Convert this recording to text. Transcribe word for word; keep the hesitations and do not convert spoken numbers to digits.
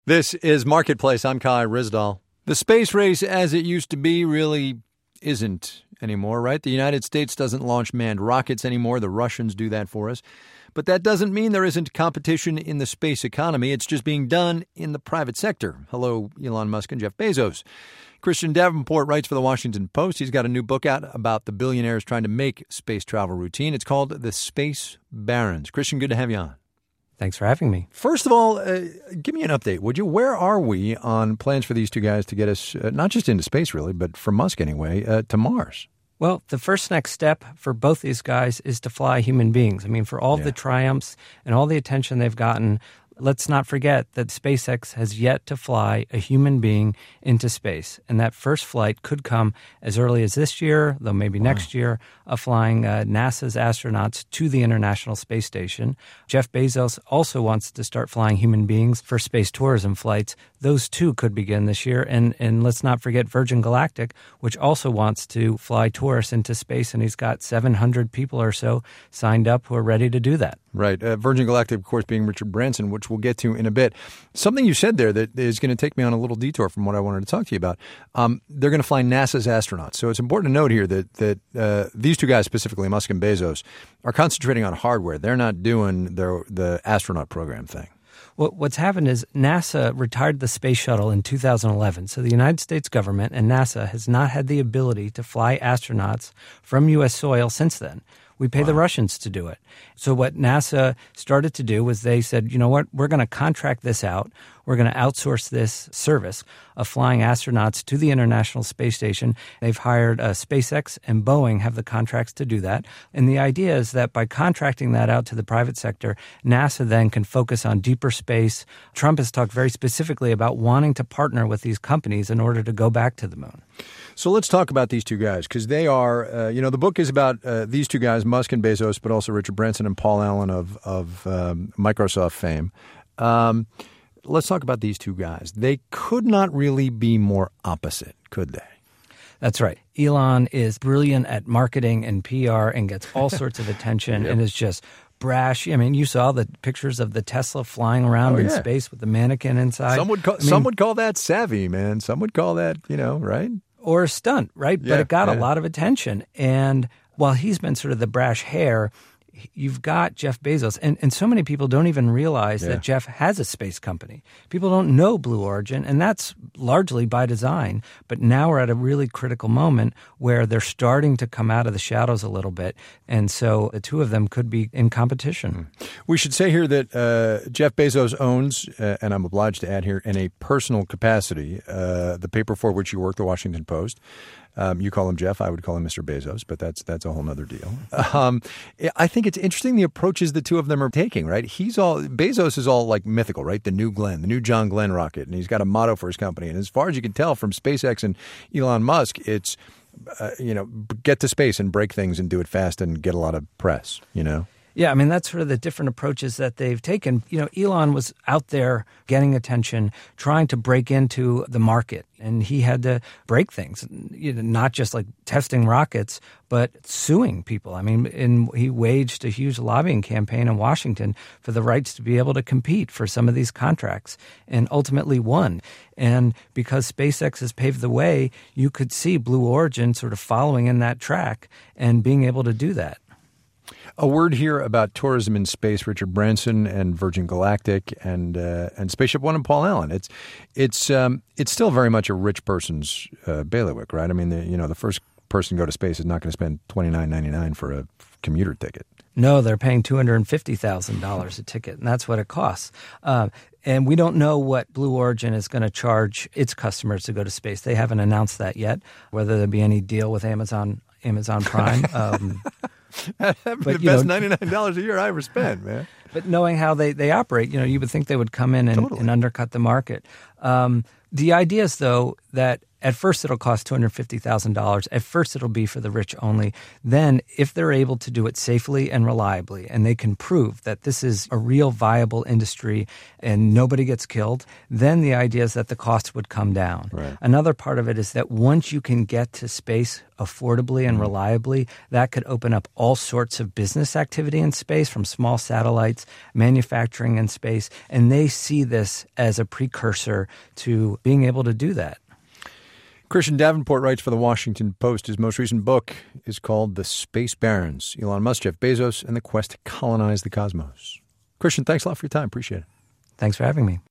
This is Marketplace. I'm Kai Ryssdal. The space race as it used to be really isn't anymore, right? The United States doesn't launch manned rockets anymore. The Russians do that for us. But that doesn't mean there isn't competition in the space economy. It's just being done in the private sector. Hello, Elon Musk and Jeff Bezos. Christian Davenport writes for the Washington Post. He's got a new book out about the billionaires trying to make space travel routine. It's called The Space Barons. Christian, good to have you on. Thanks for having me. First of all, uh, give me an update, would you? Where are we on plans for these two guys to get us, uh, not just into space, really, but for Musk anyway, uh, to Mars? Well, the first next step for both these guys is to fly human beings. I mean, for all yeah. of the triumphs and all the attention they've gotten, let's not forget that SpaceX has yet to fly a human being into space. And that first flight could come as early as this year, though maybe wow. next year, of flying uh, NASA's astronauts to the International Space Station. Jeff Bezos also wants to start flying human beings for space tourism flights. Those too could begin this year. And, and let's not forget Virgin Galactic, which also wants to fly tourists into space. And he's got seven hundred people or so signed up who are ready to do that. Right. Uh, Virgin Galactic, of course, being Richard Branson, which we'll get to in a bit. Something you said there that is going to take me on a little detour from what I wanted to talk to you about. Um, they're going to fly NASA's astronauts. So it's important to note here that that uh, these two guys, specifically Musk and Bezos, are concentrating on hardware. They're not doing their, the astronaut program thing. Well, what's happened is NASA retired the space shuttle in two thousand eleven. So the United States government and NASA has not had the ability to fly astronauts from U S soil since then. We pay wow. the Russians to do it. So what NASA started to do was they said, you know what, we're going to contract this out. We're going to outsource this service of flying astronauts to the International Space Station. They've hired uh, SpaceX and Boeing have the contracts to do that. And the idea is that by contracting that out to the private sector, NASA then can focus on deeper space. Trump has talked very specifically about wanting to partner with these companies in order to go back to the moon. So let's talk about these two guys, because they are, uh, you know, the book is about uh, these two guys, Musk and Bezos, but also Richard Branson and Paul Allen of, of um, Microsoft fame. Um, let's talk about these two guys. They could not really be more opposite, could they? That's right. Elon is brilliant at marketing and P R and gets all sorts of attention yep. and is just brash. I mean, you saw the pictures of the Tesla flying around oh, in yeah. space with the mannequin inside. Some would call, I mean, some would call that savvy, man. Some would call that, you know, right? Or a stunt, right? Yeah, but it got yeah. a lot of attention. And while he's been sort of the brash hare, you've got Jeff Bezos. And, and so many people don't even realize yeah. that Jeff has a space company. People don't know Blue Origin, and that's largely by design. But now we're at a really critical moment where they're starting to come out of the shadows a little bit. And so the two of them could be in competition. We should say here that uh, Jeff Bezos owns, uh, and I'm obliged to add here, in a personal capacity, uh, the paper for which you work, the Washington Post. Um, you call him Jeff. I would call him Mister Bezos, but that's that's a whole nother deal. Um, I think it's interesting the approaches the two of them are taking, right? He's all Bezos is all like mythical, right? The new Glenn, the new John Glenn rocket, and he's got a motto for his company. And as far as you can tell from SpaceX and Elon Musk, it's uh, you know, get to space and break things and do it fast and get a lot of press, you know. Yeah, I mean, that's sort of the different approaches that they've taken. You know, Elon was out there getting attention, trying to break into the market, and he had to break things, you know, not just like testing rockets, but suing people. I mean, and he waged a huge lobbying campaign in Washington for the rights to be able to compete for some of these contracts, and ultimately won. And because SpaceX has paved the way, you could see Blue Origin sort of following in that track and being able to do that. A word here about tourism in space. Richard Branson and Virgin Galactic and uh, and Spaceship One and Paul Allen. It's it's um, it's still very much a rich person's uh, bailiwick, right? I mean, the, you know, the first person to go to space is not going to spend twenty-nine ninety-nine for a commuter ticket. No, they're paying two hundred fifty thousand dollars a ticket, and that's what it costs. Uh, and we don't know what Blue Origin is going to charge its customers to go to space. They haven't announced that yet, whether there'll be any deal with Amazon Amazon Prime. Um, That'd be but, the best know, ninety-nine dollars a year I ever spent, man. But knowing how they, they operate, you know, you would think they would come in and, totally. and undercut the market. Um, the idea is, though, that At first, it'll cost two hundred fifty thousand dollars. At first, it'll be for the rich only. Then, if they're able to do it safely and reliably, and they can prove that this is a real viable industry and nobody gets killed, then the idea is that the costs would come down. Right. Another part of it is that once you can get to space affordably and reliably, that could open up all sorts of business activity in space, from small satellites, manufacturing in space, and they see this as a precursor to being able to do that. Christian Davenport writes for the Washington Post. His most recent book is called The Space Barons: Elon Musk, Jeff Bezos, and the Quest to Colonize the Cosmos. Christian, thanks a lot for your time. Appreciate it. Thanks for having me.